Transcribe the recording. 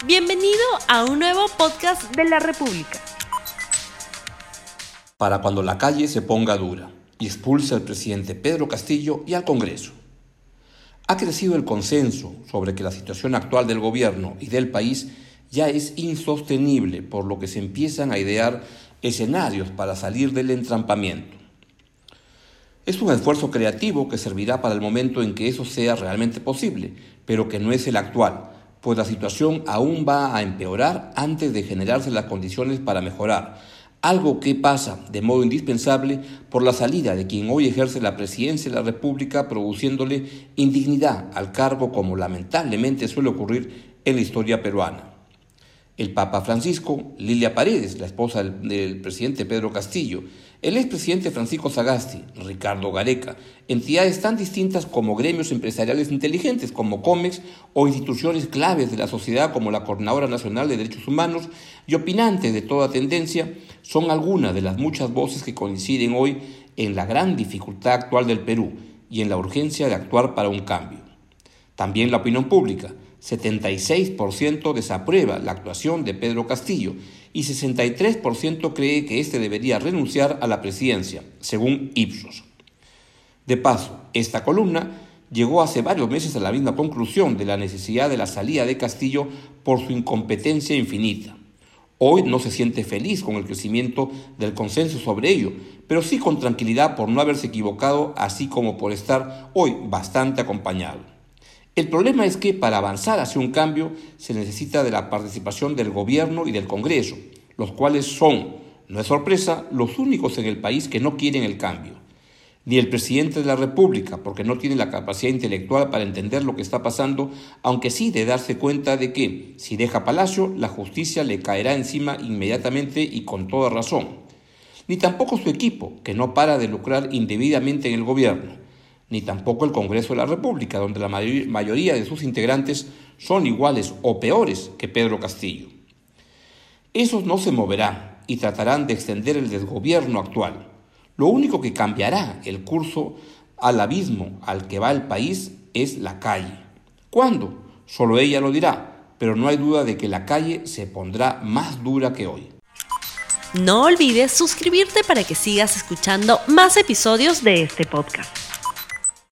Bienvenido a un nuevo podcast de la República. Para cuando la calle se ponga dura y expulse al presidente Pedro Castillo y al Congreso. Ha crecido el consenso sobre que la situación actual del gobierno y del país ya es insostenible, por lo que se empiezan a idear escenarios para salir del entrampamiento. Es un esfuerzo creativo que servirá para el momento en que eso sea realmente posible, pero que no es el actual, pues la situación aún va a empeorar antes de generarse las condiciones para mejorar, algo que pasa de modo indispensable por la salida de quien hoy ejerce la presidencia de la República, produciéndole indignidad al cargo, como lamentablemente suele ocurrir en la historia peruana. El Papa Francisco, Lilia Paredes, la esposa del presidente Pedro Castillo, el expresidente Francisco Sagasti, Ricardo Gareca, entidades tan distintas como gremios empresariales inteligentes como COMEX o instituciones claves de la sociedad como la Coordinadora Nacional de Derechos Humanos y opinantes de toda tendencia, son algunas de las muchas voces que coinciden hoy en la gran dificultad actual del Perú y en la urgencia de actuar para un cambio. También la opinión pública. 76% desaprueba la actuación de Pedro Castillo y 63% cree que éste debería renunciar a la presidencia, según Ipsos. De paso, esta columna llegó hace varios meses a la misma conclusión de la necesidad de la salida de Castillo por su incompetencia infinita. Hoy no se siente feliz con el crecimiento del consenso sobre ello, pero sí con tranquilidad por no haberse equivocado, así como por estar hoy bastante acompañado. El problema es que para avanzar hacia un cambio se necesita de la participación del gobierno y del Congreso, los cuales son, no es sorpresa, los únicos en el país que no quieren el cambio. Ni el presidente de la República, porque no tiene la capacidad intelectual para entender lo que está pasando, aunque sí de darse cuenta de que, si deja Palacio, la justicia le caerá encima inmediatamente y con toda razón. Ni tampoco su equipo, que no para de lucrar indebidamente en el gobierno. Ni tampoco el Congreso de la República, donde la mayoría de sus integrantes son iguales o peores que Pedro Castillo. Esos no se moverán y tratarán de extender el desgobierno actual. Lo único que cambiará el curso al abismo al que va el país es la calle. ¿Cuándo? Solo ella lo dirá, pero no hay duda de que la calle se pondrá más dura que hoy. No olvides suscribirte para que sigas escuchando más episodios de este podcast.